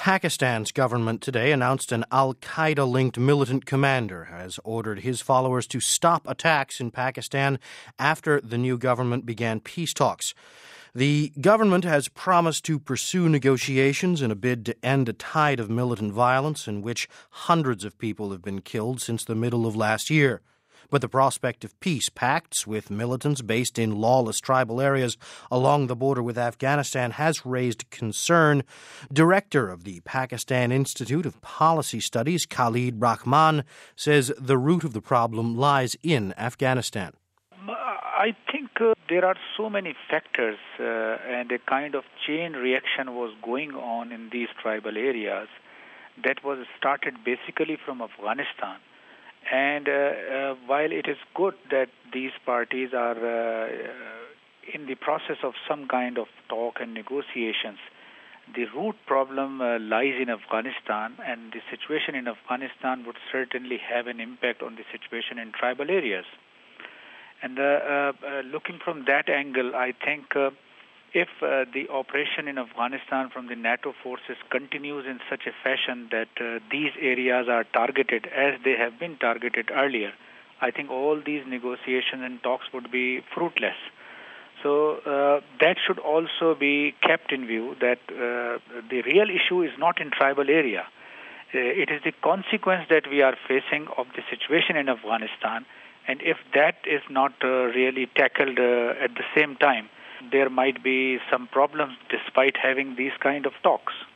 Pakistan's government today announced an al-Qaeda-linked militant commander has ordered his followers to stop attacks in Pakistan after the new government began peace talks. The government has promised to pursue negotiations in a bid to end a tide of militant violence in which hundreds of people have been killed since the middle of last year. But the prospect of peace pacts with militants based in lawless tribal areas along the border with Afghanistan has raised concern. Director of the Pakistan Institute of Policy Studies, Khalid Rahman, says the root of the problem lies in Afghanistan. I think there are so many factors and a kind of chain reaction was going on in these tribal areas that was started basically from Afghanistan. And while it is good that these parties are in the process of some kind of talk and negotiations, the root problem lies in Afghanistan, and the situation in Afghanistan would certainly have an impact on the situation in tribal areas. And looking from that angle, I think if the operation in Afghanistan from the NATO forces continues in such a fashion that these areas are targeted as they have been targeted earlier, I think all these negotiations and talks would be fruitless. So that should also be kept in view that the real issue is not in tribal area. It is the consequence that we are facing of the situation in Afghanistan, and if that is not really tackled at the same time, there might be some problems despite having these kind of talks.